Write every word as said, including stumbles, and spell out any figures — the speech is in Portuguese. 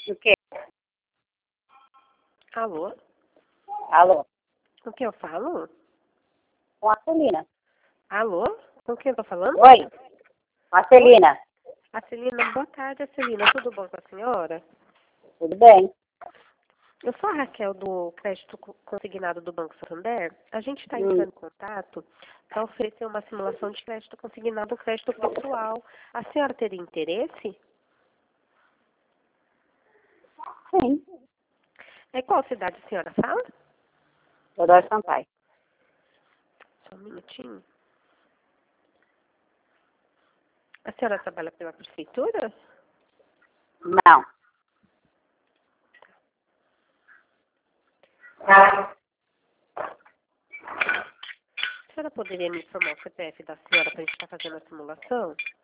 O quê? Alô? Alô? Com quem eu falo? Com a Celina. Alô? Com quem eu tô falando? Oi? Com a Celina. A Celina, boa tarde, Celina. Tudo bom com a senhora? Tudo bem? Eu sou a Raquel do crédito consignado do Banco Santander. A gente está Hum. entrando em contato para oferecer uma simulação de crédito consignado, crédito pessoal. A senhora teria interesse? Sim. É qual cidade a senhora fala? Teodoro Sampaio. Só um minutinho. A senhora trabalha pela prefeitura? Não. A senhora poderia me informar o C P F da senhora para a gente estar fazendo a simulação?